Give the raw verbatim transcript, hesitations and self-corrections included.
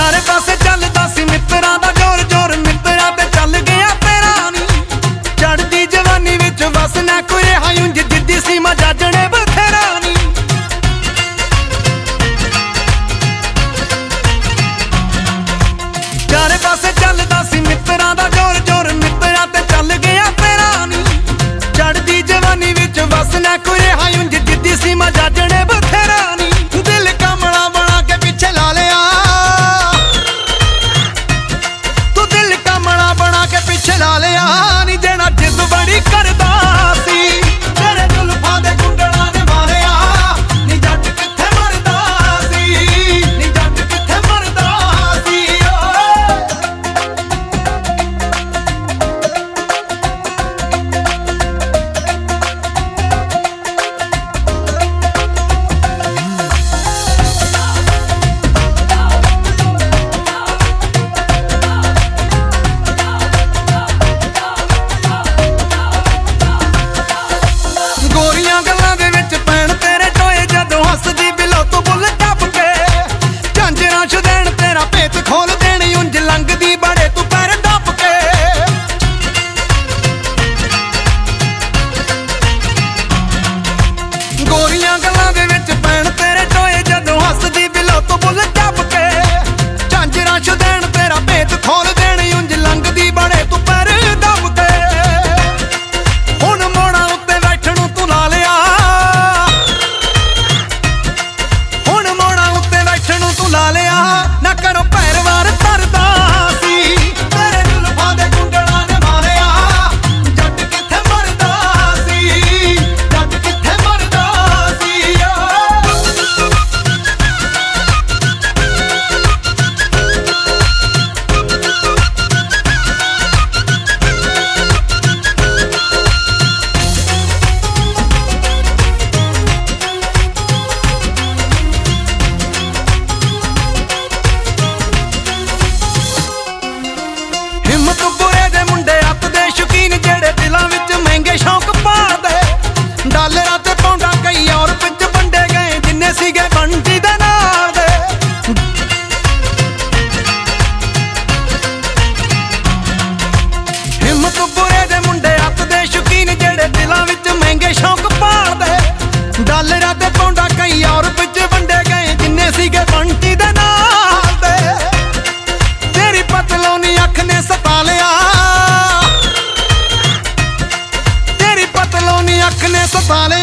ਚਾਰੇ ਪਾਸੇ ਚੱਲਦਾ ਸੀ ਮਿੱਤਰਾਂ ਦਾ ਜ਼ੋਰ ਜ਼ੋਰ, ਮਿੱਤਰਾਂ ਤੇ ਚੱਲ ਗਿਆ ਤੇਰਾ ਨੀ। ਚੜ੍ਹਦੀ ਜਵਾਨੀ ਵਿੱਚ ਵਸ ਨਾ ਕੋਈ ਰਿਹਾ ਉਂਝ ਜਿੱਦੀ ਸੀ ਮੈਂ ਜਾਜਣੇ ਬਥੇਰਾ ਨੀ। ਚਾਰੇ ਪਾਸੇ ਚੱਲਦਾ ਸੀ ਮਿੱਤਰਾਂ ਦਾ ਜ਼ੋਰ ਜ਼ੋਰ, ਮਿੱਤਰਾਂ ਤੇ ਚੱਲ ਗਿਆ ਤੇਰਾ ਨੀ। ਚੜ੍ਹਦੀ ਜਵਾਨੀ ਵਿੱਚ ਵਸ ਨਾ ਕੋਈ ਰਿਹਾ ਉਂਝ ਜਿੱਦੀ ਸੀ ਮੈਂ ਜਾਜਣੇ ਬਥੇਰਾ ਨੀ। ਦਿਲ ਕਮਲਾ ਬਣਾ ਕੇ ਪਿੱਛੇ ਲਾ ਲਿਆ, ਤੂੰ ਦਿਲ ਕਮਲਾ ਬਣਾ ਕੇ ਪਿੱਛੇ ਲਾ ਲਿਆ ਨੀ। ਜਿਹੜਾ ਜਿੱਦ ਬੜੀ ਕਰਦਾ ਸੀ ਤੇਰੇ ਜ਼ੁਲਫਾਂ ਦੇ ਗੁੰਡਲਾਂ ਨੇ ਮਾਰਿਆ ਨੀ। ਜੱਟ ਕਿੱਥੇ ਮਰਦਾ ਸੀ ਨੀ, ਜੱਟ ਕਿੱਥੇ ਮਰਦਾ ਸੀ ਗੋਰੀਆਂ ਗੱਲਾਂ ਦੇ ਵਿੱਚ ਪੈਣ ਤੇਰੇ ਟੋਏ, ਜਦੋਂ ਹੱਸਦੀ ਬਿਲੋ ਤੂੰ ਬੁੱਲ ਟੱਪ ਕੇ। ਝਾਂਜਰਾਂ ਛੁਦੈਣ ਤੇਰਾ ਭੇਤ ਖੋਲ ਦੇਣੀ, ਉਂਝ ਲੰਘਦੀ ਬੜੇ ਤੂੰ ਪੈਰ ਡੱਪ ਕੇ। ਗੋਰੀਆਂ ਗੱਲਾਂ ਦੇ ਵਿੱਚ ਪੈਣ ਤੇਰੇ ਟੋਏ, ਜਦੋਂ ਹੱਸਦੀ ਬਿਲੋ ਤੂੰ ਬੁੱਲ ਟੱਪ ਕੇ। ਝਾਂਜਰਾਂ ਛੁਦੈਣ ਤੇਰਾ ਭੇਤ ਖੋਲ ਦੇਣੀ, ਉਂਝ ਲੰਘਦੀ ਬੜੇ ਤੂੰ ਪੈਰ ਡੱਪ ਕੇ। ਹੁਣ ਮੋੜਾਂ ਉੱਤੇ ਬੈਠਣ ਨੂੰ ਤੂੰ ਲਾ ਲਿਆ, ਹੁਣ ਮੋੜਾਂ ਉੱਤੇ ਬੈਠਣ ਨੂੰ ਤੂੰ ਲਾ ਲਿਆ ਨਾ। ਕਰੋ ਪੈਰਵਾਰ ਤਰਦਾ ਸੀ ਤੇਰੇ ਜ਼ੁਲਫਾਂ ਦੇ ਗੁੰਡਲਾਂ ਨੇ ਮਾਰਿਆ। ਜੱਟ ਕਿੱਥੇ ਮਰਦਾ ਸੀ, ਜੱਟ ਕਿੱਥੇ ਮਰਦਾ ਸੀ ਹਿੰਮਤ ਬੁਰੇ ਦੇ ਮੁੰਡੇ ਅੱਤ ਦੇ ਸ਼ੌਕੀਨ, ਜਿਹੜੇ ਦਿਲਾਂ ਵਿੱਚ ਮਹਿੰਗੇ ਸ਼ੌਕ ਪਾਦੇ। ਡਾਲਰਾਂ ਤੇ ਪੌਂਡਾਂ ਕਈ ਯੂਰਪ ਵਿੱਚ ਵੰਡੇ ਗਏ, ਜਿੰਨੇ ਸੀਗੇ ਬੰਟੀ ਦੇ ਨਾਲ ਦੇ। ਹਿੰਮਤ ਬੁਰੇ ਦੇ ਮੁੰਡੇ ਅੱਤ ਦੇ ਸ਼ੌਕੀਨ, ਜਿਹੜੇ ਦਿਲਾਂ ਵਿੱਚ ਮਹਿੰਗੇ ਸ਼ੌਕ ਪਾਦੇ। ਡਾਲਰਾਂ ਤੇ ਪੌਂਡਾਂ ਕਈ ਯੂਰਪ ਵਿੱਚ ਵੰਡੇ ਗਏ, ਜਿੰਨੇ ਸੀਗੇ ਬੰਟੀ ਦੇ ਨਾਲ ਦੇ। ਤੇਰੀ ਪਤਲੋਨੀ ਅੱਖ ਨੇ ਸਤਾ ਲਿਆ, ਤੇਰੀ ਪਤਲੋਨੀ ਅੱਖ ਨੇ ਸਤਾ ਲਿਆ